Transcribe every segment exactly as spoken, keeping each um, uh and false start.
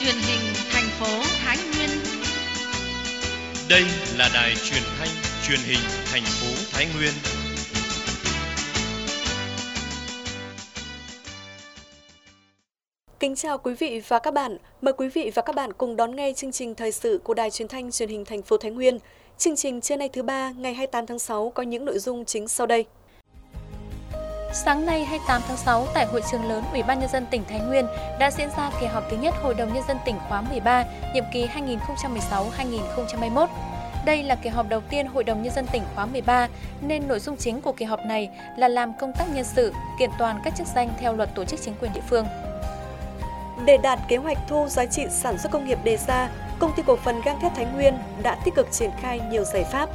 truyền hình thành phố Thái Nguyên. Đây là đài truyền thanh truyền hình thành phố Thái Nguyên. Kính chào quý vị và các bạn. Mời quý vị và các bạn cùng đón nghe chương trình thời sự của đài truyền thanh truyền hình thành phố Thái Nguyên. Chương trình trưa nay thứ ba ngày hai mươi tám tháng sáu có những nội dung chính sau đây. Sáng nay hai mươi tám tháng sáu tại hội trường lớn Ủy ban nhân dân tỉnh Thái Nguyên đã diễn ra kỳ họp thứ nhất Hội đồng nhân dân tỉnh khóa mười ba, nhiệm kỳ hai nghìn không trăm mười sáu đến hai nghìn không trăm hai mươi mốt. Đây là kỳ họp đầu tiên Hội đồng nhân dân tỉnh khóa mười ba nên nội dung chính của kỳ họp này là làm công tác nhân sự, kiện toàn các chức danh theo luật tổ chức chính quyền địa phương. Để đạt kế hoạch thu giá trị sản xuất công nghiệp đề ra, Công ty cổ phần gang thép Thái Nguyên đã tích cực triển khai nhiều giải pháp.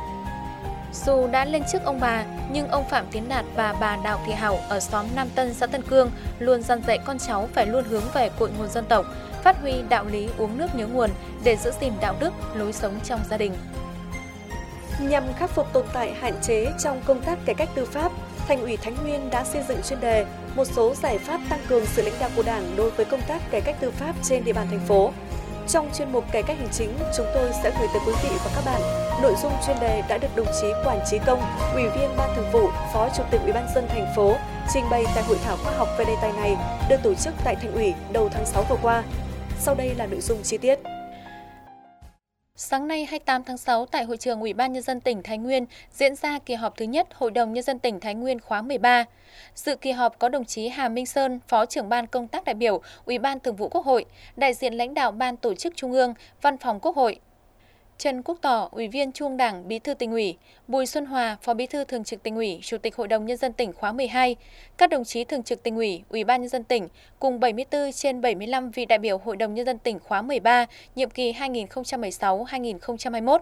Dù đã lên chức ông bà, nhưng ông Phạm Tiến Đạt và bà Đào Thị Hảo ở xóm Nam Tân, xã Tân Cương luôn dăn dạy con cháu phải luôn hướng về cội nguồn dân tộc, phát huy đạo lý uống nước nhớ nguồn để giữ gìn đạo đức, lối sống trong gia đình. Nhằm khắc phục tồn tại hạn chế trong công tác cải cách tư pháp, Thành ủy Thái Nguyên đã xây dựng chuyên đề một số giải pháp tăng cường sự lãnh đạo của Đảng đối với công tác cải cách tư pháp trên địa bàn thành phố. Trong chuyên mục cải cách hành chính, chúng tôi sẽ gửi tới quý vị và các bạn nội dung chuyên đề đã được đồng chí Quản Chí Công, Ủy viên Ban Thường vụ, Phó Chủ tịch Ủy ban nhân dân thành phố trình bày tại hội thảo khoa học về đề tài này được tổ chức tại Thành ủy đầu tháng sáu vừa qua. Sau đây là nội dung chi tiết. Sáng nay hai mươi tám tháng sáu tại hội trường Ủy ban nhân dân tỉnh Thái Nguyên diễn ra kỳ họp thứ nhất Hội đồng nhân dân tỉnh Thái Nguyên khóa mười ba. Dự kỳ họp có đồng chí Hà Minh Sơn, Phó trưởng ban công tác đại biểu, Ủy ban Thường vụ Quốc hội, đại diện lãnh đạo Ban Tổ chức Trung ương, Văn phòng Quốc hội. Trần Quốc Tỏ, Ủy viên Trung ương Đảng, Bí thư Tỉnh ủy, Bùi Xuân Hòa, Phó Bí thư Thường trực Tỉnh ủy, Chủ tịch Hội đồng nhân dân tỉnh khóa mười hai, các đồng chí Thường trực Tỉnh ủy, Ủy ban nhân dân tỉnh cùng bảy mươi tư trên bảy mươi lăm vị đại biểu Hội đồng nhân dân tỉnh khóa mười ba, nhiệm kỳ hai nghìn không trăm mười sáu đến hai nghìn không trăm hai mươi mốt.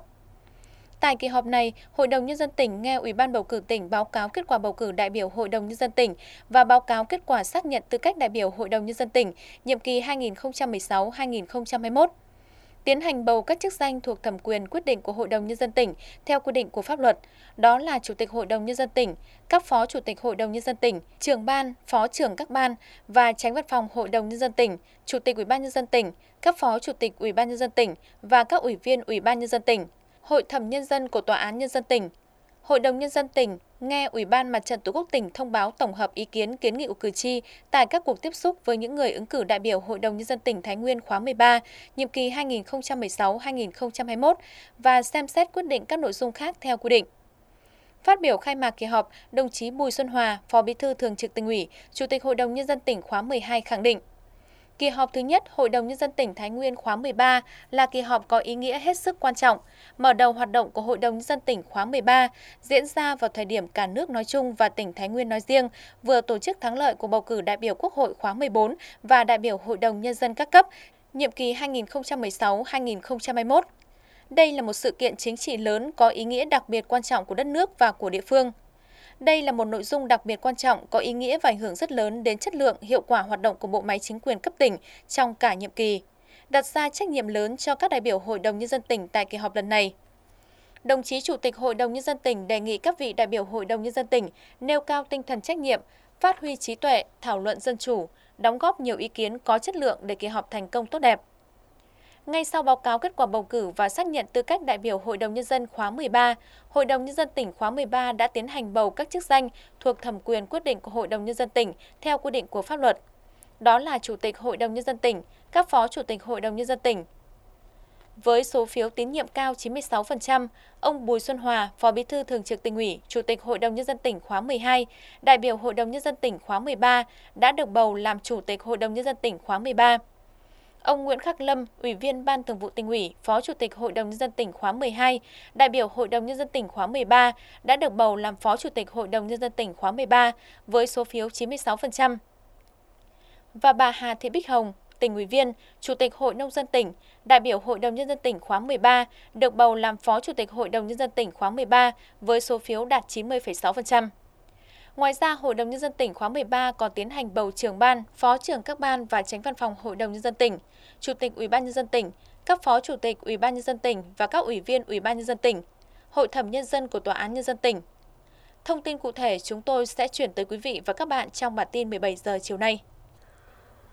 Tại kỳ họp này, Hội đồng nhân dân tỉnh nghe Ủy ban bầu cử tỉnh báo cáo kết quả bầu cử đại biểu Hội đồng nhân dân tỉnh và báo cáo kết quả xác nhận tư cách đại biểu Hội đồng nhân dân tỉnh, nhiệm kỳ hai nghìn không trăm mười sáu đến hai nghìn không trăm hai mươi mốt. Tiến hành bầu các chức danh thuộc thẩm quyền quyết định của Hội đồng nhân dân tỉnh theo quy định của pháp luật, đó là Chủ tịch Hội đồng nhân dân tỉnh, các Phó Chủ tịch Hội đồng nhân dân tỉnh, trưởng ban, phó trưởng các ban và Chánh văn phòng Hội đồng nhân dân tỉnh, Chủ tịch Ủy ban nhân dân tỉnh, các Phó Chủ tịch Ủy ban nhân dân tỉnh và các ủy viên Ủy ban nhân dân tỉnh, Hội thẩm nhân dân của Tòa án nhân dân tỉnh. Hội đồng nhân dân tỉnh nghe Ủy ban Mặt trận Tổ quốc tỉnh thông báo tổng hợp ý kiến kiến nghị của cử tri tại các cuộc tiếp xúc với những người ứng cử đại biểu Hội đồng nhân dân tỉnh Thái Nguyên khóa mười ba, nhiệm kỳ hai nghìn không trăm mười sáu đến hai nghìn không trăm hai mươi mốt và xem xét quyết định các nội dung khác theo quy định. Phát biểu khai mạc kỳ họp, đồng chí Bùi Xuân Hòa, Phó Bí thư Thường trực Tỉnh ủy, Chủ tịch Hội đồng nhân dân tỉnh khóa mười hai khẳng định: Kỳ họp thứ nhất Hội đồng nhân dân tỉnh Thái Nguyên khóa mười ba là kỳ họp có ý nghĩa hết sức quan trọng, mở đầu hoạt động của Hội đồng nhân dân tỉnh khóa mười ba, diễn ra vào thời điểm cả nước nói chung và tỉnh Thái Nguyên nói riêng vừa tổ chức thắng lợi của bầu cử đại biểu Quốc hội khóa mười bốn và đại biểu Hội đồng nhân dân các cấp, nhiệm kỳ hai nghìn không trăm mười sáu đến hai nghìn không trăm hai mươi mốt. Đây là một sự kiện chính trị lớn có ý nghĩa đặc biệt quan trọng của đất nước và của địa phương. Đây là một nội dung đặc biệt quan trọng có ý nghĩa và ảnh hưởng rất lớn đến chất lượng, hiệu quả hoạt động của bộ máy chính quyền cấp tỉnh trong cả nhiệm kỳ, đặt ra trách nhiệm lớn cho các đại biểu Hội đồng nhân dân tỉnh tại kỳ họp lần này. Đồng chí Chủ tịch Hội đồng nhân dân tỉnh đề nghị các vị đại biểu Hội đồng nhân dân tỉnh nêu cao tinh thần trách nhiệm, phát huy trí tuệ, thảo luận dân chủ, đóng góp nhiều ý kiến có chất lượng để kỳ họp thành công tốt đẹp. Ngay sau báo cáo kết quả bầu cử và xác nhận tư cách đại biểu Hội đồng nhân dân khóa mười ba, Hội đồng nhân dân tỉnh khóa mười ba đã tiến hành bầu các chức danh thuộc thẩm quyền quyết định của Hội đồng nhân dân tỉnh theo quy định của pháp luật. Đó là Chủ tịch Hội đồng nhân dân tỉnh, các Phó Chủ tịch Hội đồng nhân dân tỉnh. Với số phiếu tín nhiệm cao chín mươi sáu phần trăm, ông Bùi Xuân Hòa, Phó Bí thư Thường trực Tỉnh ủy, Chủ tịch Hội đồng nhân dân tỉnh khóa mười hai, đại biểu Hội đồng nhân dân tỉnh khóa mười ba đã được bầu làm Chủ tịch Hội đồng nhân dân tỉnh khóa mười ba. Ông Nguyễn Khắc Lâm, Ủy viên Ban Thường vụ Tỉnh ủy, Phó Chủ tịch Hội đồng nhân dân tỉnh khóa mười hai, đại biểu Hội đồng nhân dân tỉnh khóa mười ba đã được bầu làm Phó Chủ tịch Hội đồng nhân dân tỉnh khóa mười ba với số phiếu chín mươi sáu phần trăm. Và bà Hà Thị Bích Hồng, Tỉnh ủy viên, Chủ tịch Hội nông dân tỉnh, đại biểu Hội đồng nhân dân tỉnh khóa mười ba được bầu làm Phó Chủ tịch Hội đồng nhân dân tỉnh khóa mười ba với số phiếu đạt chín mươi phẩy sáu phần trăm. Ngoài ra, Hội đồng nhân dân tỉnh khóa mười ba còn tiến hành bầu trưởng ban, phó trưởng các ban và Chánh văn phòng Hội đồng nhân dân tỉnh, Chủ tịch Ủy ban nhân dân tỉnh, các Phó Chủ tịch Ủy ban nhân dân tỉnh và các ủy viên Ủy ban nhân dân tỉnh, Hội thẩm nhân dân của Tòa án nhân dân tỉnh. Thông tin cụ thể chúng tôi sẽ chuyển tới quý vị và các bạn trong bản tin mười bảy giờ chiều nay.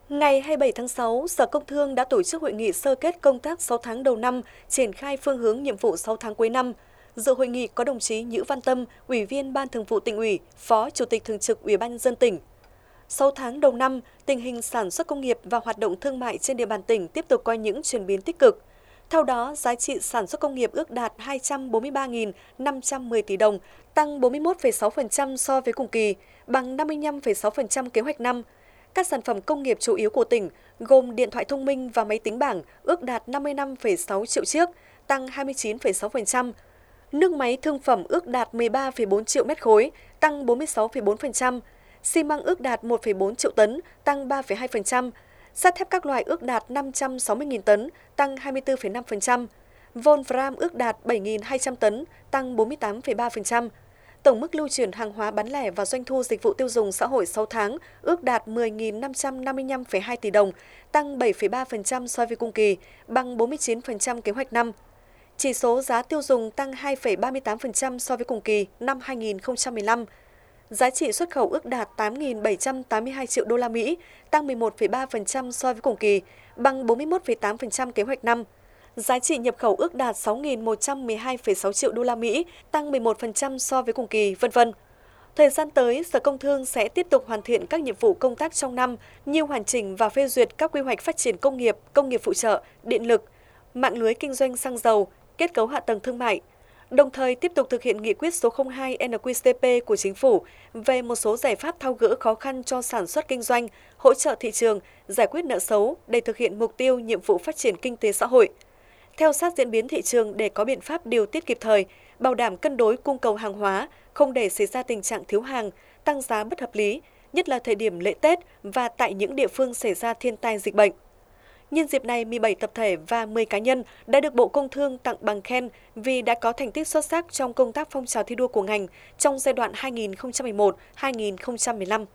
Ngày hai mươi bảy tháng sáu, Sở Công Thương đã tổ chức hội nghị sơ kết công tác sáu tháng đầu năm, triển khai phương hướng nhiệm vụ sáu tháng cuối năm. Dự hội nghị có đồng chí Nhữ Văn Tâm, Ủy viên Ban Thường vụ Tỉnh ủy, Phó Chủ tịch Thường trực Ủy ban nhân dân tỉnh. sáu tháng đầu năm, tình hình sản xuất công nghiệp và hoạt động thương mại trên địa bàn tỉnh tiếp tục có những chuyển biến tích cực. Theo đó, giá trị sản xuất công nghiệp ước đạt hai trăm bốn mươi ba nghìn năm trăm mười tỷ đồng, tăng bốn mươi mốt phẩy sáu phần trăm so với cùng kỳ, bằng năm mươi lăm phẩy sáu phần trăm kế hoạch năm. Các sản phẩm công nghiệp chủ yếu của tỉnh, gồm điện thoại thông minh và máy tính bảng, ước đạt năm mươi lăm phẩy sáu triệu chiếc, tăng hai mươi chín phẩy sáu phần trăm. Nước máy thương phẩm ước đạt mười ba phẩy bốn triệu mét khối, tăng bốn mươi sáu phẩy bốn phần trăm. Xi măng ước đạt một phẩy bốn triệu tấn, tăng ba phẩy hai phần trăm. Sắt thép các loại ước đạt năm trăm sáu mươi nghìn tấn, tăng hai mươi tư phẩy năm phần trăm. Wolfram ước đạt bảy nghìn hai trăm tấn, tăng bốn mươi tám phẩy ba phần trăm. Tổng mức lưu chuyển hàng hóa bán lẻ và doanh thu dịch vụ tiêu dùng xã hội sáu tháng ước đạt mười nghìn năm trăm năm mươi lăm phẩy hai tỷ đồng, tăng bảy phẩy ba phần trăm so với cùng kỳ, bằng bốn mươi chín phần trăm kế hoạch năm. Chỉ số giá tiêu dùng tăng hai phẩy ba mươi tám phần trăm so với cùng kỳ năm hai nghìn không trăm mười lăm. Giá trị xuất khẩu ước đạt tám nghìn bảy trăm tám mươi hai triệu đô la Mỹ, tăng mười một phẩy ba phần trăm so với cùng kỳ, bằng bốn mươi mốt phẩy tám phần trăm kế hoạch năm. Giá trị nhập khẩu ước đạt sáu nghìn một trăm mười hai phẩy sáu triệu đô la Mỹ, tăng mười một phần trăm so với cùng kỳ, vân vân. Thời gian tới, Sở Công Thương sẽ tiếp tục hoàn thiện các nhiệm vụ công tác trong năm như hoàn chỉnh và phê duyệt các quy hoạch phát triển công nghiệp, công nghiệp phụ trợ, điện lực, mạng lưới kinh doanh xăng dầu, kết cấu hạ tầng thương mại. Đồng thời tiếp tục thực hiện nghị quyết số không hai N Q C P của Chính phủ về một số giải pháp tháo gỡ khó khăn cho sản xuất kinh doanh, hỗ trợ thị trường, giải quyết nợ xấu để thực hiện mục tiêu nhiệm vụ phát triển kinh tế xã hội. Theo sát diễn biến thị trường để có biện pháp điều tiết kịp thời, bảo đảm cân đối cung cầu hàng hóa, không để xảy ra tình trạng thiếu hàng, tăng giá bất hợp lý, nhất là thời điểm lễ Tết và tại những địa phương xảy ra thiên tai dịch bệnh. Nhân dịp này, mười bảy tập thể và mười cá nhân đã được Bộ Công Thương tặng bằng khen vì đã có thành tích xuất sắc trong công tác phong trào thi đua của ngành trong giai đoạn hai nghìn không trăm mười một đến hai nghìn không trăm mười lăm.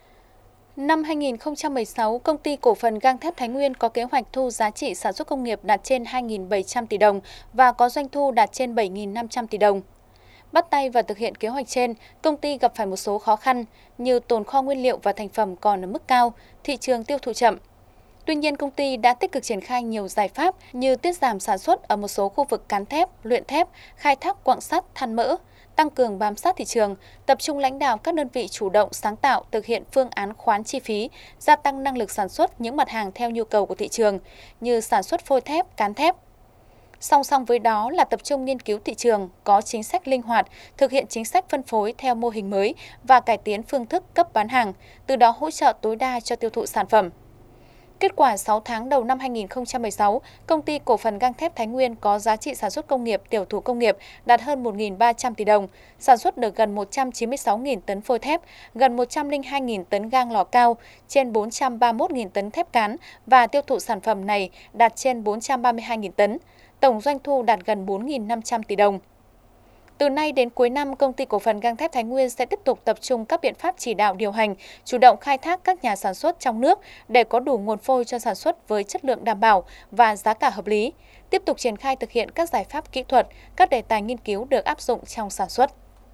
Năm hai nghìn không trăm mười sáu, Công ty Cổ phần Gang thép Thái Nguyên có kế hoạch thu giá trị sản xuất công nghiệp đạt trên hai nghìn bảy trăm tỷ đồng và có doanh thu đạt trên bảy nghìn năm trăm tỷ đồng. Bắt tay vào thực hiện kế hoạch trên, công ty gặp phải một số khó khăn như tồn kho nguyên liệu và thành phẩm còn ở mức cao, thị trường tiêu thụ chậm. Tuy nhiên, công ty đã tích cực triển khai nhiều giải pháp như tiết giảm sản xuất ở một số khu vực cán thép, luyện thép, khai thác quặng sắt, than mỡ, tăng cường bám sát thị trường, tập trung lãnh đạo các đơn vị chủ động sáng tạo thực hiện phương án khoán chi phí, gia tăng năng lực sản xuất những mặt hàng theo nhu cầu của thị trường như sản xuất phôi thép, cán thép. Song song với đó là tập trung nghiên cứu thị trường, có chính sách linh hoạt, thực hiện chính sách phân phối theo mô hình mới và cải tiến phương thức cấp bán hàng, từ đó hỗ trợ tối đa cho tiêu thụ sản phẩm. Kết quả sáu tháng đầu năm hai nghìn không trăm mười sáu, Công ty Cổ phần Gang thép Thái Nguyên có giá trị sản xuất công nghiệp, tiểu thủ công nghiệp đạt hơn một nghìn ba trăm tỷ đồng, sản xuất được gần một trăm chín mươi sáu nghìn tấn phôi thép, gần một trăm lẻ hai nghìn tấn gang lò cao, trên bốn trăm ba mươi mốt nghìn tấn thép cán và tiêu thụ sản phẩm này đạt trên bốn trăm ba mươi hai nghìn tấn. Tổng doanh thu đạt gần bốn nghìn năm trăm tỷ đồng. Từ nay đến cuối năm, Công ty Cổ phần Gang thép Thái Nguyên sẽ tiếp tục tập trung các biện pháp chỉ đạo điều hành, chủ động khai thác các nhà sản xuất trong nước để có đủ nguồn phôi cho sản xuất với chất lượng đảm bảo và giá cả hợp lý, tiếp tục triển khai thực hiện các giải pháp kỹ thuật, các đề tài nghiên cứu được áp dụng trong sản xuất.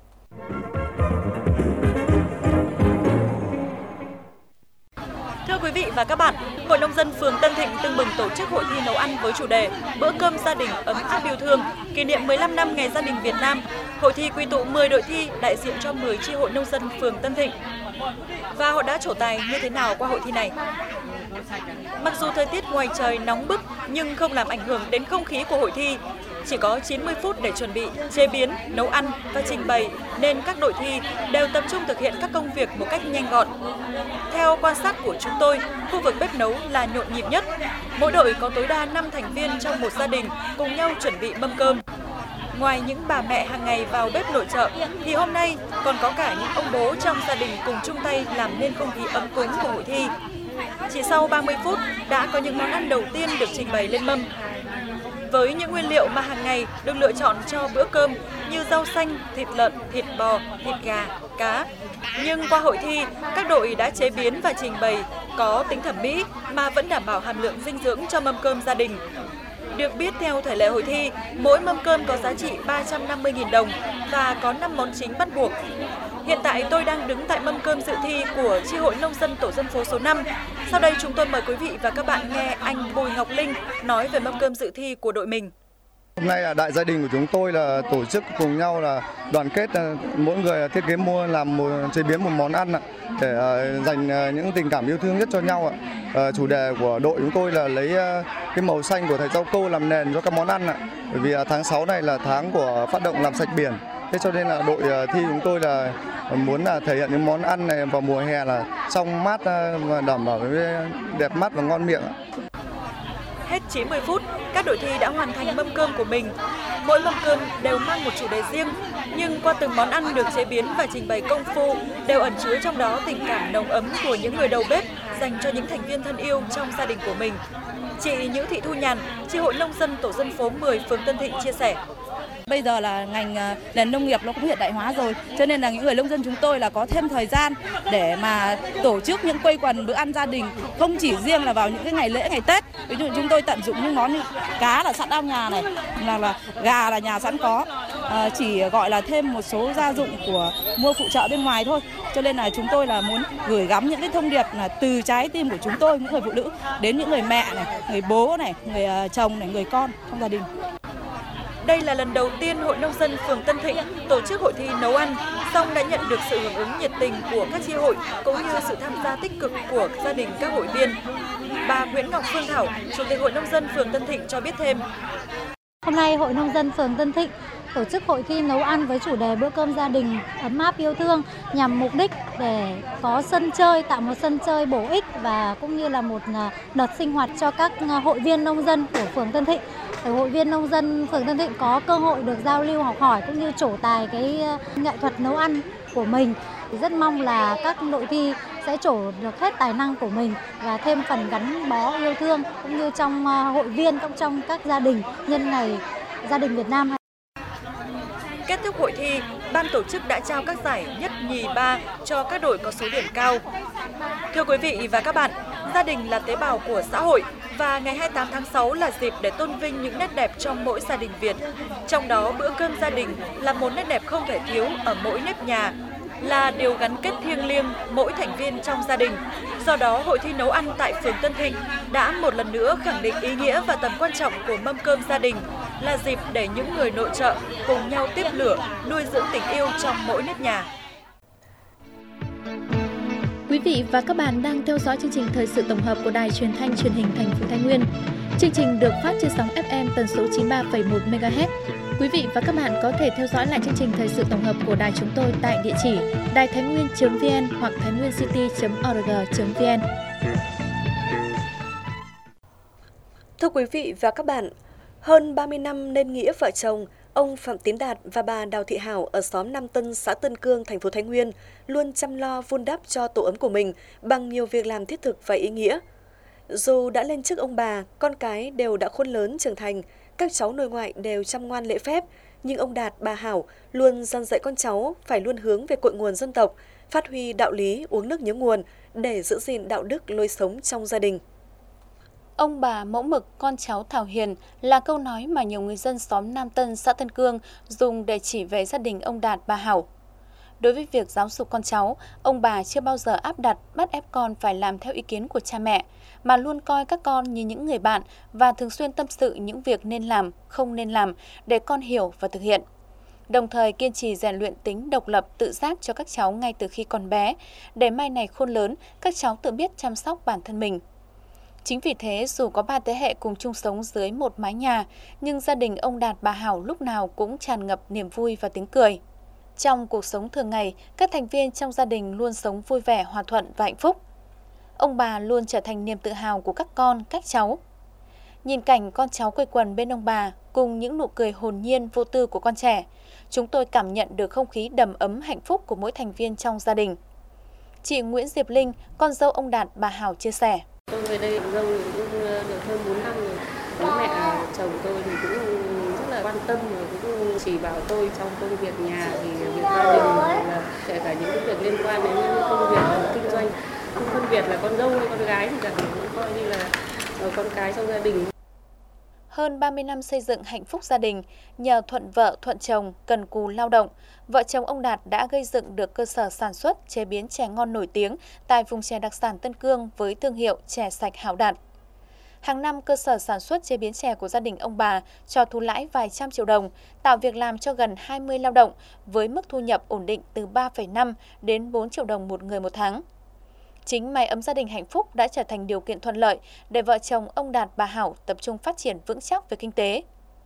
Thưa quý vị và các bạn, Hội Nông dân phường Tân Thịnh tưng bừng tổ chức hội thi nấu ăn với chủ đề Bữa cơm gia đình ấm áp yêu thương, kỷ niệm mười lăm năm Ngày Gia đình Việt Nam. Hội thi quy tụ mười đội thi đại diện cho mười chi hội nông dân phường Tân Thịnh. Và họ đã trổ tài như thế nào qua hội thi này? Mặc dù thời tiết ngoài trời nóng bức nhưng không làm ảnh hưởng đến không khí của hội thi. Chỉ có chín mươi phút để chuẩn bị, chế biến, nấu ăn và trình bày nên các đội thi đều tập trung thực hiện các công việc một cách nhanh gọn. Theo quan sát của chúng tôi, khu vực bếp nấu là nhộn nhịp nhất. Mỗi đội có tối đa năm thành viên trong một gia đình cùng nhau chuẩn bị mâm cơm. Ngoài những bà mẹ hàng ngày vào bếp nội trợ, thì hôm nay còn có cả những ông bố trong gia đình cùng chung tay làm nên không khí ấm cúng của hội thi. Chỉ sau ba mươi phút đã có những món ăn đầu tiên được trình bày lên mâm. Với những nguyên liệu mà hàng ngày được lựa chọn cho bữa cơm như rau xanh, thịt lợn, thịt bò, thịt gà, cá. Nhưng qua hội thi, các đội đã chế biến và trình bày có tính thẩm mỹ mà vẫn đảm bảo hàm lượng dinh dưỡng cho mâm cơm gia đình. Được biết theo thể lệ hội thi, mỗi mâm cơm có giá trị ba trăm năm mươi nghìn đồng và có năm món chính bắt buộc. Hiện tại tôi đang đứng tại mâm cơm dự thi của Chi hội Nông dân tổ dân phố số năm. Sau đây chúng tôi mời quý vị và các bạn nghe anh Bùi Ngọc Linh nói về mâm cơm dự thi của đội mình. Hôm nay là đại gia đình của chúng tôi là tổ chức cùng nhau là đoàn kết, mỗi người thiết kế mua làm một chế biến một món ăn để dành những tình cảm yêu thương nhất cho nhau. Chủ đề của đội chúng tôi là lấy cái màu xanh của thạch rau câu làm nền cho các món ăn, bởi vì tháng sáu này là tháng của phát động làm sạch biển. Thế cho nên là đội thi chúng tôi là muốn là thể hiện những món ăn này vào mùa hè là trong mát và đảm bảo đẹp mắt và ngon miệng. Hết chín mươi phút, các đội thi đã hoàn thành mâm cơm của mình. Mỗi mâm cơm đều mang một chủ đề riêng, nhưng qua từng món ăn được chế biến và trình bày công phu đều ẩn chứa trong đó tình cảm nồng ấm của những người đầu bếp dành cho những thành viên thân yêu trong gia đình của mình. Chị Nhữ Thị Thu Nhàn, Chi hội Nông dân tổ dân phố mười, phường Tân Thịnh chia sẻ. Bây giờ là ngành nền nông nghiệp nó cũng hiện đại hóa rồi, cho nên là những người nông dân chúng tôi là có thêm thời gian để mà tổ chức những quây quần bữa ăn gia đình, không chỉ riêng là vào những cái ngày lễ, ngày Tết. Ví dụ chúng tôi tận dụng những món như cá là sẵn ao nhà này, là, là gà là nhà sẵn có, à, chỉ gọi là thêm một số gia dụng của mua phụ trợ bên ngoài thôi. Cho nên là chúng tôi là muốn gửi gắm những cái thông điệp là từ trái tim của chúng tôi, những người phụ nữ đến những người mẹ này, người bố này, người chồng này, người con trong gia đình. Đây là lần đầu tiên Hội Nông dân phường Tân Thịnh tổ chức hội thi nấu ăn, song đã nhận được sự hưởng ứng nhiệt tình của các chi hội cũng như sự tham gia tích cực của gia đình các hội viên. Bà Nguyễn Ngọc Phương Thảo, Chủ tịch Hội Nông dân phường Tân Thịnh cho biết thêm. Hôm nay Hội Nông dân phường Tân Thịnh tổ chức hội thi nấu ăn với chủ đề bữa cơm gia đình ấm áp yêu thương nhằm mục đích để có sân chơi, tạo một sân chơi bổ ích và cũng như là một đợt sinh hoạt cho các hội viên nông dân của phường Tân Thịnh. Để hội viên nông dân phường Tân Thịnh có cơ hội được giao lưu học hỏi cũng như trổ tài cái nghệ thuật nấu ăn của mình. Rất mong là các đội thi sẽ trổ được hết tài năng của mình và thêm phần gắn bó yêu thương cũng như trong hội viên, cũng trong các gia đình nhân ngày gia đình Việt Nam. Kết thúc hội thi, ban tổ chức đã trao các giải nhất, nhì, ba cho các đội có số điểm cao. Thưa quý vị và các bạn, gia đình là tế bào của xã hội và ngày hai mươi tám tháng sáu là dịp để tôn vinh những nét đẹp trong mỗi gia đình Việt. Trong đó, bữa cơm gia đình là một nét đẹp không thể thiếu ở mỗi nếp nhà, là điều gắn kết thiêng liêng mỗi thành viên trong gia đình. Do đó, hội thi nấu ăn tại phường Tân Thịnh đã một lần nữa khẳng định ý nghĩa và tầm quan trọng của mâm cơm gia đình, là dịp để những người nội trợ cùng nhau tiếp lửa, nuôi dưỡng tình yêu trong mỗi nếp nhà. Quý vị và các bạn đang theo dõi chương trình thời sự tổng hợp của Đài Truyền thanh Truyền hình thành phố Thái Nguyên. Chương trình được phát trên sóng ép em tần số chín mươi ba phẩy một mê ga héc. Quý vị và các bạn có thể theo dõi lại chương trình thời sự tổng hợp của đài chúng tôi tại địa chỉ đài thái nguyên chấm vn hoặc thái nguyên city chấm org chấm vn. Thưa quý vị và các bạn, hơn ba mươi năm nên nghĩa vợ chồng, ông Phạm Tiến Đạt và bà Đào Thị Hảo ở xóm Nam Tân, xã Tân Cương, thành phố Thái Nguyên luôn chăm lo vun đắp cho tổ ấm của mình bằng nhiều việc làm thiết thực và ý nghĩa. Dù đã lên chức ông bà, con cái đều đã khôn lớn trưởng thành, các cháu nội ngoại đều chăm ngoan lễ phép, nhưng ông Đạt, bà Hảo luôn dăn dạy con cháu phải luôn hướng về cội nguồn dân tộc, phát huy đạo lý uống nước nhớ nguồn để giữ gìn đạo đức lối sống trong gia đình. Ông bà mẫu mực, con cháu thảo hiền là câu nói mà nhiều người dân xóm Nam Tân, xã Tân Cương dùng để chỉ về gia đình ông Đạt, bà Hảo. Đối với việc giáo dục con cháu, ông bà chưa bao giờ áp đặt, bắt ép con phải làm theo ý kiến của cha mẹ, mà luôn coi các con như những người bạn và thường xuyên tâm sự những việc nên làm, không nên làm để con hiểu và thực hiện. Đồng thời kiên trì rèn luyện tính độc lập, tự giác cho các cháu ngay từ khi còn bé, để mai này khôn lớn, các cháu tự biết chăm sóc bản thân mình. Chính vì thế, dù có ba thế hệ cùng chung sống dưới một mái nhà, nhưng gia đình ông Đạt, bà Hảo lúc nào cũng tràn ngập niềm vui và tiếng cười. Trong cuộc sống thường ngày, các thành viên trong gia đình luôn sống vui vẻ, hòa thuận và hạnh phúc. Ông bà luôn trở thành niềm tự hào của các con, các cháu. Nhìn cảnh con cháu quây quần bên ông bà cùng những nụ cười hồn nhiên vô tư của con trẻ, chúng tôi cảm nhận được không khí đầm ấm hạnh phúc của mỗi thành viên trong gia đình. Chị Nguyễn Diệp Linh, con dâu ông Đạt, bà Hảo chia sẻ. Tôi về đây dâu cũng được hơn bốn năm rồi. Bố mẹ chồng tôi thì cũng rất là quan tâm và cũng chỉ bảo tôi trong công việc nhà thì việc gia đình là kể cả những việc liên quan đến công việc kinh doanh, không phân biệt là con dâu hay con gái thì cả cũng coi như là con cái trong gia đình. hơn ba mươi năm xây dựng hạnh phúc gia đình, nhờ thuận vợ thuận chồng, cần cù lao động, vợ chồng ông Đạt đã gây dựng được cơ sở sản xuất, chế biến chè ngon nổi tiếng tại vùng chè đặc sản Tân Cương với thương hiệu chè sạch Hảo Đạt. Hàng năm, cơ sở sản xuất chế biến chè của gia đình ông bà cho thu lãi vài trăm triệu đồng, tạo việc làm cho gần hai mươi lao động với mức thu nhập ổn định từ ba phẩy năm đến bốn triệu đồng một người một tháng. Chính mái ấm gia đình hạnh phúc đã trở thành điều kiện thuận lợi để vợ chồng ông Đạt bà Hảo tập trung phát triển vững chắc về kinh tế.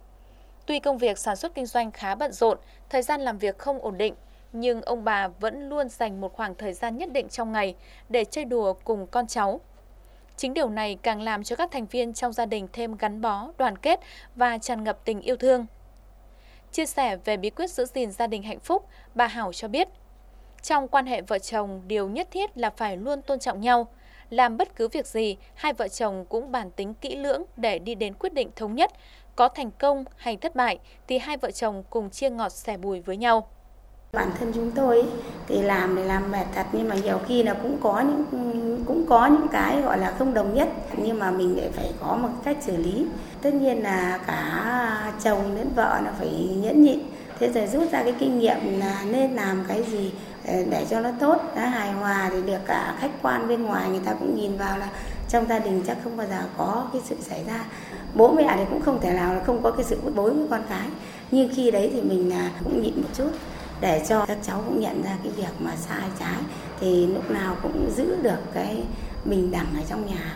Tuy công việc sản xuất kinh doanh khá bận rộn, thời gian làm việc không ổn định, nhưng ông bà vẫn luôn dành một khoảng thời gian nhất định trong ngày để chơi đùa cùng con cháu. Chính điều này càng làm cho các thành viên trong gia đình thêm gắn bó, đoàn kết và tràn ngập tình yêu thương. Chia sẻ về bí quyết giữ gìn gia đình hạnh phúc, bà Hảo cho biết, trong quan hệ vợ chồng, điều nhất thiết là phải luôn tôn trọng nhau. Làm bất cứ việc gì, hai vợ chồng cũng bàn tính kỹ lưỡng để đi đến quyết định thống nhất. Có thành công hay thất bại thì hai vợ chồng cùng chia ngọt sẻ bùi với nhau. Bản thân chúng tôi thì làm để làm mệt thật, nhưng mà nhiều khi là cũng có những cũng có những cái gọi là không đồng nhất, nhưng mà mình lại phải có một cách xử lý. Tất nhiên là cả chồng đến vợ là phải nhẫn nhịn. Thế rồi rút ra cái kinh nghiệm là nên làm cái gì để cho nó tốt, nó hài hòa thì được cả khách quan bên ngoài người ta cũng nhìn vào là trong gia đình chắc không bao giờ có cái sự xảy ra. Bố mẹ thì cũng không thể nào là không có cái sự bức bối với con cái. Nhưng khi đấy thì mình cũng nhịn một chút để cho các cháu cũng nhận ra cái việc mà sai trái thì lúc nào cũng giữ được cái bình đẳng ở trong nhà.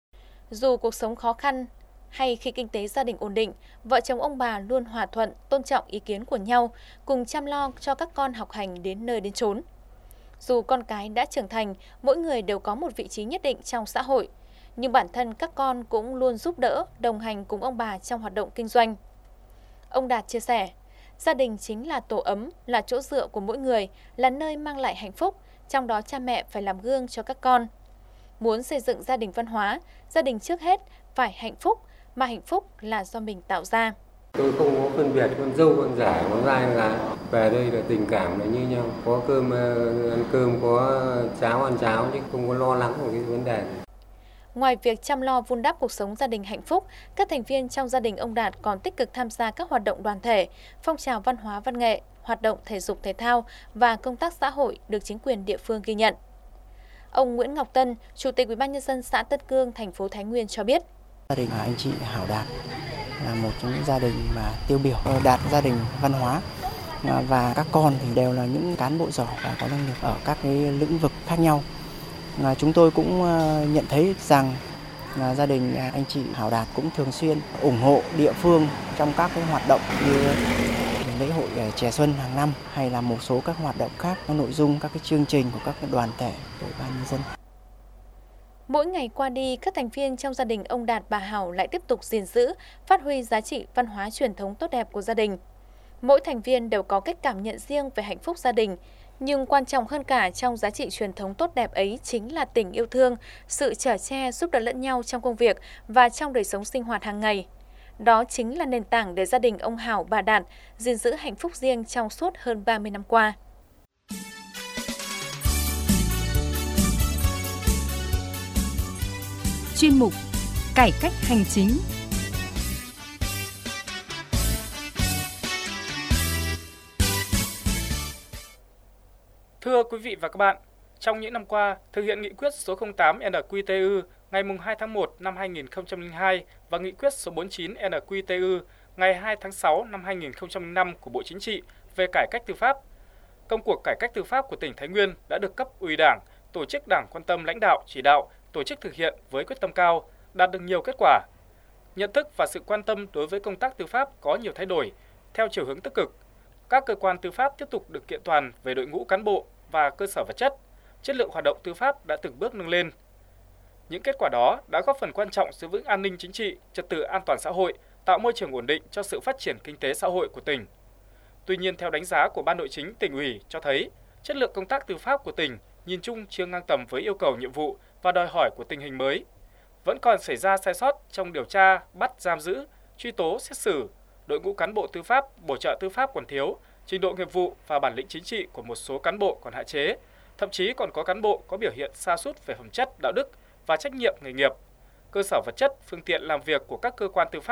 Dù cuộc sống khó khăn hay khi kinh tế gia đình ổn định, vợ chồng ông bà luôn hòa thuận, tôn trọng ý kiến của nhau, cùng chăm lo cho các con học hành đến nơi đến chốn. Dù con cái đã trưởng thành, mỗi người đều có một vị trí nhất định trong xã hội, nhưng bản thân các con cũng luôn giúp đỡ, đồng hành cùng ông bà trong hoạt động kinh doanh. Ông Đạt chia sẻ, gia đình chính là tổ ấm, là chỗ dựa của mỗi người, là nơi mang lại hạnh phúc, trong đó cha mẹ phải làm gương cho các con. Muốn xây dựng gia đình văn hóa, gia đình trước hết phải hạnh phúc, mà hạnh phúc là do mình tạo ra. Tôi không có phân biệt con dâu, con rể, con trai, con gái. Về đây là tình cảm là như nhau. Có cơm ăn cơm, có cháo ăn cháo, chứ không có lo lắng về cái vấn đề này. Ngoài việc chăm lo vun đắp cuộc sống gia đình hạnh phúc, các thành viên trong gia đình ông Đạt còn tích cực tham gia các hoạt động đoàn thể, phong trào văn hóa văn nghệ, hoạt động thể dục thể thao và công tác xã hội được chính quyền địa phương ghi nhận. Ông Nguyễn Ngọc Tân, Chủ tịch Ủy ban nhân dân xã Tân Cương, thành phố Thái Nguyên cho biết, gia đình anh chị Hảo Đạt là một trong những gia đình mà tiêu biểu đạt gia đình văn hóa, và các con thì đều là những cán bộ giỏi và có năng lực ở các cái lĩnh vực khác nhau. Chúng tôi cũng nhận thấy rằng là gia đình anh chị Hảo Đạt cũng thường xuyên ủng hộ địa phương trong các cái hoạt động như lễ hội chè xuân hàng năm hay là một số các hoạt động khác, các nội dung, các cái chương trình của các cái đoàn thể của Ủy ban nhân dân. Mỗi ngày qua đi, các thành viên trong gia đình ông Đạt bà Hảo lại tiếp tục gìn giữ, phát huy giá trị văn hóa truyền thống tốt đẹp của gia đình. Mỗi thành viên đều có cách cảm nhận riêng về hạnh phúc gia đình, nhưng quan trọng hơn cả trong giá trị truyền thống tốt đẹp ấy chính là tình yêu thương, sự chở che giúp đỡ lẫn nhau trong công việc và trong đời sống sinh hoạt hàng ngày. Đó chính là nền tảng để gia đình ông Hảo bà Đạt gìn giữ hạnh phúc riêng trong suốt hơn ba mươi năm qua. Chuyên mục Cải cách hành chính. Thưa quý vị và các bạn, trong những năm qua, thực hiện nghị quyết số không tám N Q T U ngày hai tháng một năm hai nghìn không trăm lẻ hai và nghị quyết số bốn mươi chín N Q T U ngày hai tháng sáu năm hai nghìn không trăm lẻ năm của Bộ Chính trị về cải cách tư pháp, công cuộc cải cách tư pháp của tỉnh Thái Nguyên đã được cấp ủy Đảng, tổ chức Đảng quan tâm lãnh đạo, chỉ đạo, tổ chức thực hiện với quyết tâm cao, đạt được nhiều kết quả. Nhận thức và sự quan tâm đối với công tác tư pháp có nhiều thay đổi theo chiều hướng tích cực. Các cơ quan tư pháp tiếp tục được kiện toàn về đội ngũ cán bộ và cơ sở vật chất, chất lượng hoạt động tư pháp đã từng bước nâng lên. Những kết quả đó đã góp phần quan trọng giữ vững an ninh chính trị, trật tự an toàn xã hội, tạo môi trường ổn định cho sự phát triển kinh tế xã hội của tỉnh. Tuy nhiên, theo đánh giá của Ban Nội chính Tỉnh ủy cho thấy, chất lượng công tác tư pháp của tỉnh nhìn chung chưa ngang tầm với yêu cầu nhiệm vụ và đòi hỏi của tình hình mới. Vẫn còn xảy ra sai sót trong điều tra, bắt, giam giữ, truy tố, xét xử, đội ngũ cán bộ tư pháp, bổ trợ tư pháp còn thiếu, trình độ nghiệp vụ và bản lĩnh chính trị của một số cán bộ còn hạn chế, thậm chí còn có cán bộ có biểu hiện sa sút về phẩm chất, đạo đức và trách nhiệm nghề nghiệp. Cơ sở vật chất, phương tiện làm việc của các cơ quan tư pháp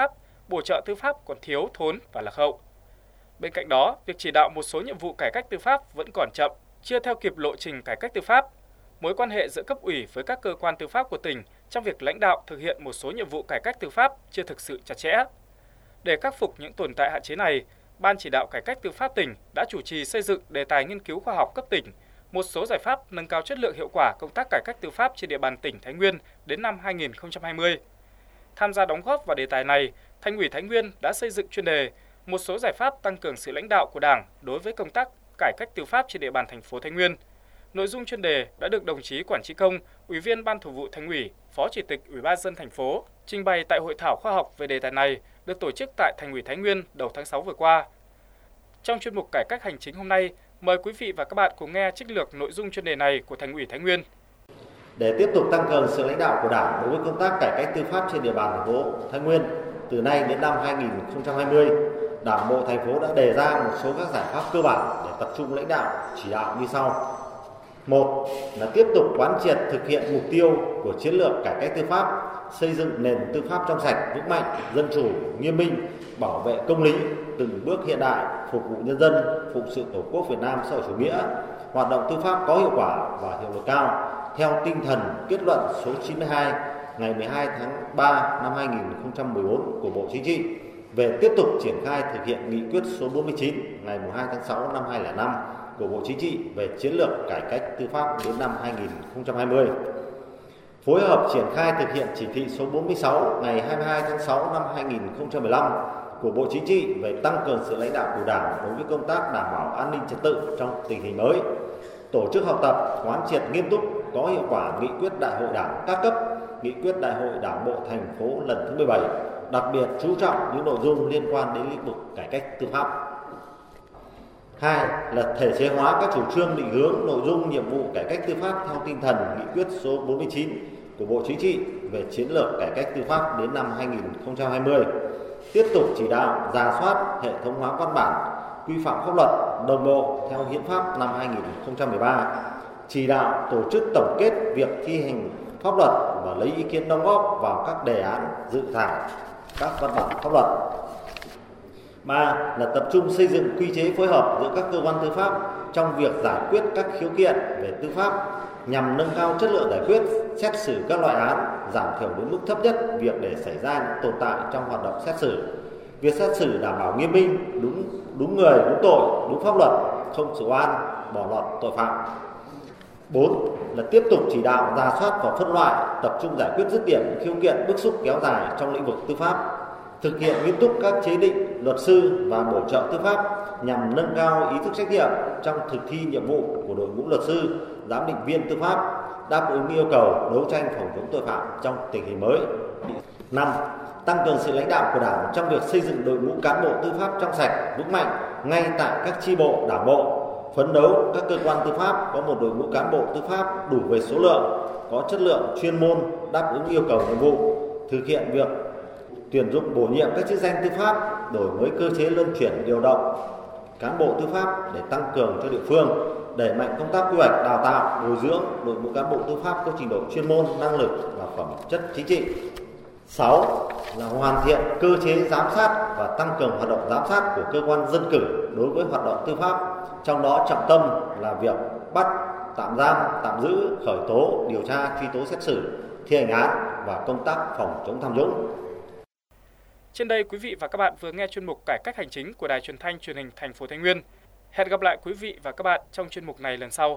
bổ trợ tư pháp còn thiếu thốn và lạc hậu. Bên cạnh đó, việc chỉ đạo một số nhiệm vụ cải cách tư pháp vẫn còn chậm, chưa theo kịp lộ trình cải cách tư pháp. Mối quan hệ giữa cấp ủy với các cơ quan tư pháp của tỉnh trong việc lãnh đạo thực hiện một số nhiệm vụ cải cách tư pháp chưa thực sự chặt chẽ. Để khắc phục những tồn tại hạn chế này, Ban chỉ đạo cải cách tư pháp tỉnh đã chủ trì xây dựng đề tài nghiên cứu khoa học cấp tỉnh, một số giải pháp nâng cao chất lượng hiệu quả công tác cải cách tư pháp trên địa bàn tỉnh Thái Nguyên đến năm hai nghìn không trăm hai mươi. Tham gia đóng góp vào đề tài này, Thành ủy Thái Nguyên đã xây dựng chuyên đề một số giải pháp tăng cường sự lãnh đạo của Đảng đối với công tác cải cách tư pháp trên địa bàn thành phố Thái Nguyên. Nội dung chuyên đề đã được đồng chí Quản Trị Công, Ủy viên Ban Thường vụ Thành ủy, Phó Chủ tịch Ủy ban nhân dân thành phố trình bày tại hội thảo khoa học về đề tài này được tổ chức tại Thành ủy Thái Nguyên đầu tháng sáu vừa qua. Trong chuyên mục cải cách hành chính hôm nay, mời quý vị và các bạn cùng nghe trích lược nội dung chuyên đề này của Thành ủy Thái Nguyên. Để tiếp tục tăng cường sự lãnh đạo của Đảng đối với công tác cải cách tư pháp trên địa bàn thành phố Thái Nguyên từ nay đến năm hai nghìn không trăm hai mươi, Đảng bộ thành phố đã đề ra một số các giải pháp cơ bản để tập trung lãnh đạo chỉ đạo như sau. Một là tiếp tục quán triệt thực hiện mục tiêu của chiến lược cải cách tư pháp, xây dựng nền tư pháp trong sạch, vững mạnh, dân chủ, nghiêm minh, bảo vệ công lý, từng bước hiện đại, phục vụ nhân dân, phụng sự Tổ quốc Việt Nam xã hội chủ nghĩa, hoạt động tư pháp có hiệu quả và hiệu lực cao, theo tinh thần kết luận số chín mươi hai ngày mười hai tháng ba năm hai nghìn không trăm mười bốn của Bộ Chính trị về tiếp tục triển khai thực hiện nghị quyết số bốn mươi chín ngày mười hai tháng sáu năm hai nghìn không trăm lẻ năm của Bộ Chính trị về chiến lược cải cách tư pháp đến năm hai nghìn không trăm hai mươi. Phối hợp triển khai thực hiện chỉ thị số bốn mươi sáu ngày hai mươi hai tháng sáu năm hai nghìn không trăm mười lăm của Bộ Chính trị về tăng cường sự lãnh đạo của Đảng đối với công tác đảm bảo an ninh trật tự trong tình hình mới. Tổ chức học tập, quán triệt nghiêm túc, có hiệu quả nghị quyết Đại hội Đảng các cấp, nghị quyết Đại hội Đảng bộ thành phố lần thứ mười bảy, đặc biệt chú trọng những nội dung liên quan đến lĩnh vực cải cách tư pháp. Hai là thể chế hóa các chủ trương định hướng nội dung nhiệm vụ cải cách tư pháp theo tinh thần nghị quyết số bốn mươi chín của Bộ Chính trị về chiến lược cải cách tư pháp đến năm hai nghìn không trăm hai mươi. Tiếp tục chỉ đạo rà soát hệ thống hóa văn bản, quy phạm pháp luật đồng bộ theo hiến pháp năm hai nghìn không trăm mười ba, chỉ đạo tổ chức tổng kết việc thi hành pháp luật và lấy ý kiến đóng góp vào các đề án dự thảo các văn bản pháp luật. Ba là tập trung xây dựng quy chế phối hợp giữa các cơ quan tư pháp trong việc giải quyết các khiếu kiện về tư pháp nhằm nâng cao chất lượng giải quyết, xét xử các loại án, giảm thiểu đến mức thấp nhất việc để xảy ra những tồn tại trong hoạt động xét xử. Việc xét xử đảm bảo nghiêm minh, đúng đúng người, đúng tội, đúng pháp luật, không chủ oan, bỏ lọt tội phạm. Bốn là tiếp tục chỉ đạo rà soát và phân loại, tập trung giải quyết dứt điểm khiếu kiện bức xúc kéo dài trong lĩnh vực tư pháp. Thực hiện nghiêm túc các chế định, luật sư và bổ trợ tư pháp nhằm nâng cao ý thức trách nhiệm trong thực thi nhiệm vụ của đội ngũ luật sư, giám định viên tư pháp, đáp ứng yêu cầu đấu tranh phòng chống tội phạm trong tình hình mới. Năm, tăng cường sự lãnh đạo của Đảng trong việc xây dựng đội ngũ cán bộ tư pháp trong sạch, vững mạnh ngay tại các chi bộ, đảng bộ, phấn đấu các cơ quan tư pháp có một đội ngũ cán bộ tư pháp đủ về số lượng, có chất lượng chuyên môn, đáp ứng yêu cầu nhiệm vụ, thực hiện việc tuyển dụng bổ nhiệm các chức danh tư pháp, đổi mới cơ chế luân chuyển điều động cán bộ tư pháp để tăng cường cho địa phương, đẩy mạnh công tác quy hoạch, đào tạo, bồi dưỡng đội ngũ cán bộ tư pháp có trình độ chuyên môn, năng lực và phẩm chất chính trị. Sáu là hoàn thiện cơ chế giám sát và tăng cường hoạt động giám sát của cơ quan dân cử đối với hoạt động tư pháp, trong đó trọng tâm là việc bắt, tạm giam, tạm giữ, khởi tố, điều tra, truy tố xét xử, thi hành án và công tác phòng chống tham nhũng. Trên đây, quý vị và các bạn vừa nghe chuyên mục Cải cách hành chính của Đài Truyền thanh Truyền hình thành phố Thái Nguyên. Hẹn gặp lại quý vị và các bạn trong chuyên mục này lần sau.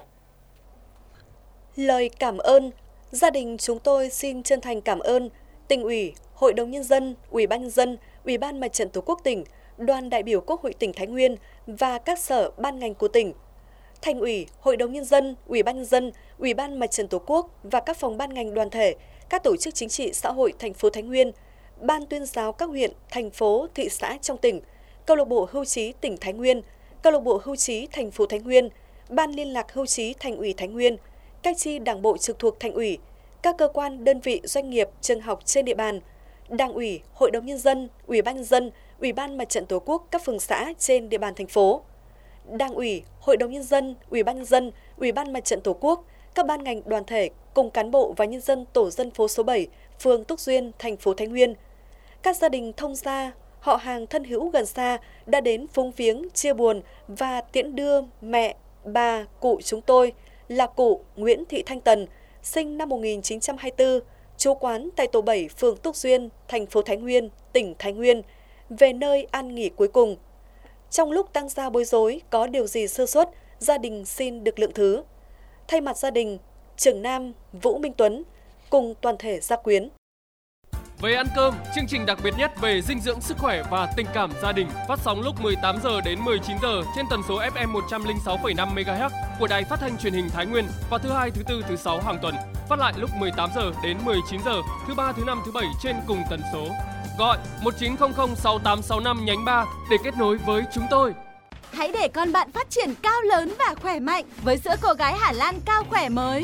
Lời cảm ơn. Gia đình chúng tôi xin chân thành cảm ơn Tỉnh ủy, Hội đồng Nhân dân, Ủy ban Nhân dân, Ủy ban Mặt trận Tổ quốc tỉnh, Đoàn đại biểu Quốc hội tỉnh Thái Nguyên và các sở ban ngành của tỉnh. Thành ủy, Hội đồng Nhân dân, Ủy ban Nhân dân, Ủy ban Mặt trận Tổ quốc và các phòng ban ngành đoàn thể, các tổ chức chính trị xã hội thành phố Thái Nguyên, Ban tuyên giáo các huyện, thành phố, thị xã trong tỉnh, Câu lạc bộ Hưu trí tỉnh Thái Nguyên, Câu lạc bộ Hưu trí thành phố Thái Nguyên, Ban liên lạc Hưu trí Thành ủy Thái Nguyên, các chi đảng bộ trực thuộc Thành ủy, các cơ quan, đơn vị, doanh nghiệp, trường học trên địa bàn, Đảng ủy, Hội đồng Nhân dân, Ủy ban Nhân dân, Ủy ban Mặt trận Tổ quốc các phường xã trên địa bàn thành phố, Đảng ủy, Hội đồng Nhân dân, Ủy ban Nhân dân, Ủy ban Mặt trận Tổ quốc, các ban ngành đoàn thể cùng cán bộ và nhân dân tổ dân phố số bảy, phường Túc Duyên, thành phố Thái Nguyên, Các gia đình thông gia, họ hàng thân hữu gần xa đã đến phúng viếng, chia buồn và tiễn đưa mẹ, bà, cụ chúng tôi là cụ Nguyễn Thị Thanh Tần, sinh năm một nghìn chín trăm hai mươi tư, trú quán tại tổ bảy phường Túc Duyên, thành phố Thái Nguyên, tỉnh Thái Nguyên, về nơi an nghỉ cuối cùng. Trong lúc tang gia bối rối, có điều gì sơ suất, gia đình xin được lượng thứ. Thay mặt gia đình, trưởng nam Vũ Minh Tuấn cùng toàn thể gia quyến. Về ăn cơm, chương trình đặc biệt nhất về dinh dưỡng sức khỏe và tình cảm gia đình phát sóng lúc mười tám giờ đến mười chín giờ trên tần số ép em một trăm lẻ sáu phẩy năm mê ga héc của Đài Phát thanh Truyền hình Thái Nguyên vào thứ hai, thứ tư, thứ sáu hàng tuần. Phát lại lúc mười tám giờ đến mười chín giờ thứ ba, thứ năm, thứ bảy trên cùng tần số. Gọi một chín không không sáu tám sáu năm nhánh ba để kết nối với chúng tôi. Hãy để con bạn phát triển cao lớn và khỏe mạnh với sữa cô gái Hà Lan Cao Khỏe mới.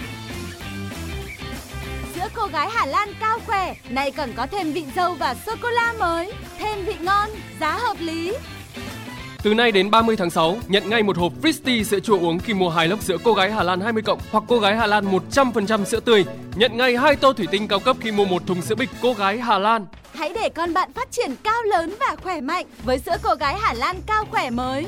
Sữa cô gái Hà Lan Cao Khỏe này còn có thêm vị dâu và sô-cô-la mới, thêm vị ngon, giá hợp lý. Từ nay đến ba mươi tháng sáu, nhận ngay một hộp Fristy sữa chua uống khi mua hai lốc sữa cô gái Hà Lan hai mươi cộng hoặc cô gái Hà Lan một trăm phần trăm sữa tươi. Nhận ngay hai tô thủy tinh cao cấp khi mua một thùng sữa bịch cô gái Hà Lan. Hãy để con bạn phát triển cao lớn và khỏe mạnh với sữa cô gái Hà Lan Cao Khỏe mới.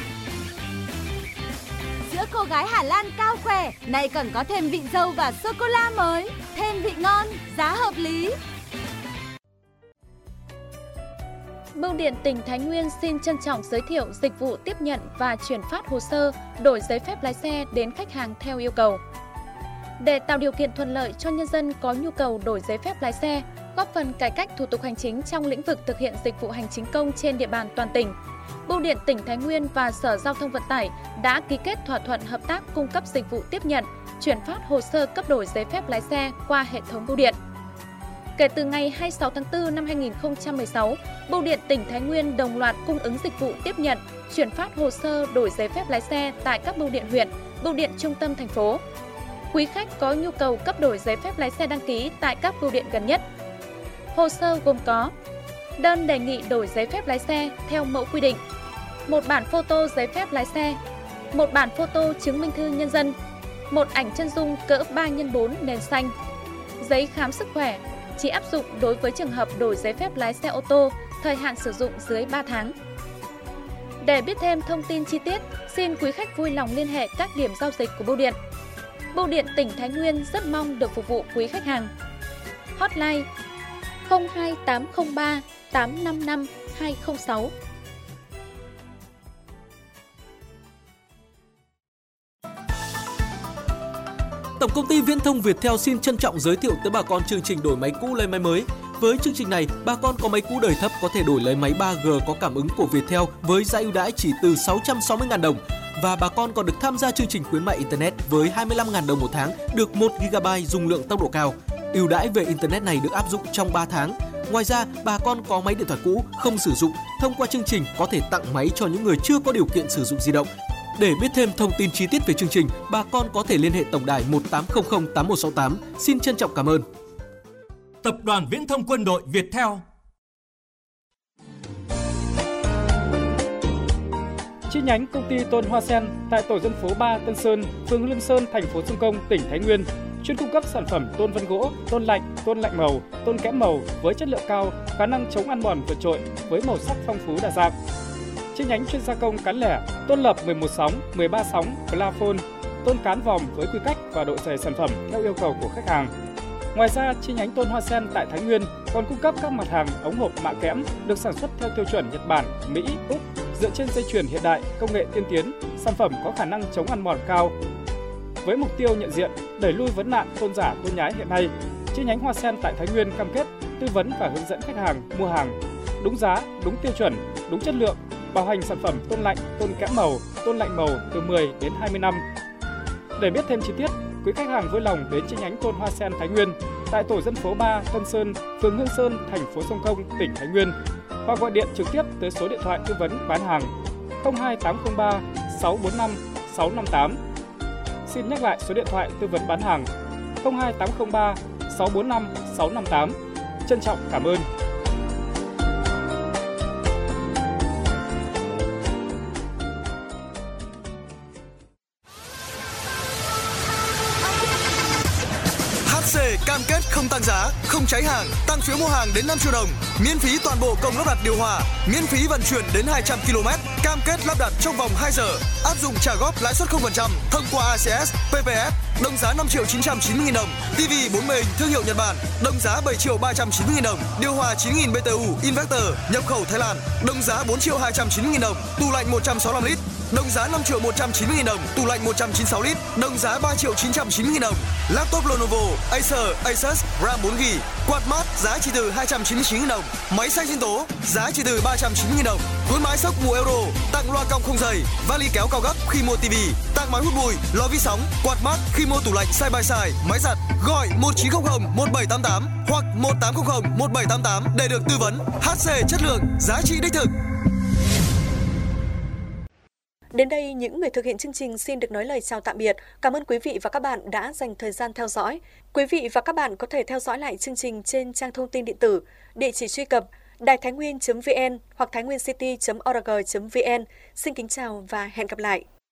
Sữa cô gái Hà Lan Cao Khỏe này còn có thêm vị dâu và sô-cô-la mới, thêm vị ngon, giá hợp lý. Bưu điện tỉnh Thái Nguyên xin trân trọng giới thiệu dịch vụ tiếp nhận và chuyển phát hồ sơ, đổi giấy phép lái xe đến khách hàng theo yêu cầu. Để tạo điều kiện thuận lợi cho nhân dân có nhu cầu đổi giấy phép lái xe, góp phần cải cách thủ tục hành chính trong lĩnh vực thực hiện dịch vụ hành chính công trên địa bàn toàn tỉnh, Bưu điện tỉnh Thái Nguyên và Sở Giao thông Vận tải đã ký kết thỏa thuận hợp tác cung cấp dịch vụ tiếp nhận, chuyển phát hồ sơ cấp đổi giấy phép lái xe qua hệ thống bưu điện. Kể từ ngày hai mươi sáu tháng tư năm hai nghìn không trăm mười sáu, Bưu điện tỉnh Thái Nguyên đồng loạt cung ứng dịch vụ tiếp nhận, chuyển phát hồ sơ đổi giấy phép lái xe tại các bưu điện huyện, bưu điện trung tâm thành phố. Quý khách có nhu cầu cấp đổi giấy phép lái xe đăng ký tại các bưu điện gần nhất. Hồ sơ gồm có đơn đề nghị đổi giấy phép lái xe theo mẫu quy định, một bản photo giấy phép lái xe, một bản photo chứng minh thư nhân dân, một ảnh chân dung cỡ ba nhân bốn nền xanh, giấy khám sức khỏe, chỉ áp dụng đối với trường hợp đổi giấy phép lái xe ô tô, thời hạn sử dụng dưới ba tháng. Để biết thêm thông tin chi tiết, xin quý khách vui lòng liên hệ các điểm giao dịch của bưu điện. Bưu điện tỉnh Thái Nguyên rất mong được phục vụ quý khách hàng. Hotline không hai tám không ba tám năm năm hai không sáu. Tổng công ty Viễn thông Viettel xin trân trọng giới thiệu tới bà con chương trình đổi máy cũ lấy máy mới. Với chương trình này, bà con có máy cũ đời thấp có thể đổi lấy máy ba G có cảm ứng của Viettel với giá ưu đãi chỉ từ sáu trăm sáu mươi nghìn đồng. Và bà con còn được tham gia chương trình khuyến mại Internet với hai mươi lăm nghìn đồng một tháng, được một gi ga bai dung lượng tốc độ cao. Ưu đãi về Internet này được áp dụng trong ba tháng. Ngoài ra, bà con có máy điện thoại cũ không sử dụng, thông qua chương trình có thể tặng máy cho những người chưa có điều kiện sử dụng di động. Để biết thêm thông tin chi tiết về chương trình, bà con có thể liên hệ tổng đài một tám không không tám một sáu tám. Xin trân trọng cảm ơn. Tập đoàn Viễn thông Quân đội Viettel. Chi nhánh công ty Tôn Hoa Sen tại tổ dân phố ba Tân Sơn, phường Lương Sơn, thành phố Sông Công, tỉnh Thái Nguyên chuyên cung cấp sản phẩm tôn vân gỗ, tôn lạnh, tôn lạnh màu, tôn kẽm màu với chất lượng cao, khả năng chống ăn mòn vượt trội với màu sắc phong phú đa dạng. Chi nhánh chuyên gia công cán lẻ, tôn lập mười một sóng, mười ba sóng, plafon, tôn cán vòm với quy cách và độ dày sản phẩm theo yêu cầu của khách hàng. Ngoài ra, chi nhánh Tôn Hoa Sen tại Thái Nguyên còn cung cấp các mặt hàng ống hộp mạ kẽm được sản xuất theo tiêu chuẩn Nhật Bản, Mỹ, Úc dựa trên dây chuyền hiện đại, công nghệ tiên tiến, sản phẩm có khả năng chống ăn mòn cao. Với mục tiêu nhận diện, đẩy lui vấn nạn tôn giả tôn nhái hiện nay, chi nhánh Hoa Sen tại Thái Nguyên cam kết tư vấn và hướng dẫn khách hàng mua hàng đúng giá, đúng tiêu chuẩn, đúng chất lượng, bảo hành sản phẩm tôn lạnh, tôn kẽm màu, tôn lạnh màu từ mười đến hai mươi năm. Để biết thêm chi tiết, quý khách hàng vui lòng đến chi nhánh Tôn Hoa Sen Thái Nguyên tại tổ dân phố ba Tân Sơn, phường Hương Sơn, thành phố Sông Công, tỉnh Thái Nguyên hoặc gọi điện trực tiếp tới số điện thoại tư vấn bán hàng không hai tám không ba sáu bốn năm sáu năm tám. Xin nhắc lại số điện thoại tư vấn bán hàng không hai tám không ba sáu bốn năm sáu năm tám. Trân trọng cảm ơn. hát xê Cam kết không tăng giá, không cháy hàng, tăng phiếu mua hàng đến năm triệu đồng, miễn phí toàn bộ công lắp đặt điều hòa, miễn phí vận chuyển đến hai trăm ki lô mét, cam kết lắp đặt trong vòng hai giờ, áp dụng trả góp lãi suất không phần trăm thông qua a xê ét, pê pê ép, đồng giá năm triệu chín trăm chín mươi nghìn đồng, ti vi bốn mươi inch thương hiệu Nhật Bản, đồng giá bảy triệu ba trăm chín mươi nghìn đồng, điều hòa chín nghìn bê tê u inverter nhập khẩu Thái Lan, đồng giá bốn triệu hai trăm chín mươi nghìn đồng, tủ lạnh một trăm sáu mươi lăm lít, đồng giá năm triệu một trăm chín mươi nghìn đồng, tủ lạnh một trăm chín mươi sáu lít, đồng giá ba triệu chín trăm chín mươi nghìn đồng, laptop Lenovo, Acer, Asus, RAM bốn gi-ga-bai, quạt mát giá chỉ từ hai trăm chín mươi chín nghìn đồng, máy xay sinh tố giá chỉ từ ba trăm chín mươi nghìn đồng, cuốn mái xốc mùa Euro, tặng loa cong không dây, vali kéo cao gấp khi mua tivi, tặng máy hút bụi, lò vi sóng, quạt mát khi mua tủ lạnh side by side, máy giặt. Gọi một chín không không một bảy tám tám hoặc một tám không không một bảy tám tám để được tư vấn. hát xê chất lượng, giá trị đích thực. Đến đây, những người thực hiện chương trình xin được nói lời chào tạm biệt. Cảm ơn quý vị và các bạn đã dành thời gian theo dõi. Quý vị và các bạn có thể theo dõi lại chương trình trên trang thông tin điện tử, địa chỉ truy cập đài thái nguyên chấm vn hoặc thái nguyên city chấm org chấm vn. Xin kính chào và hẹn gặp lại.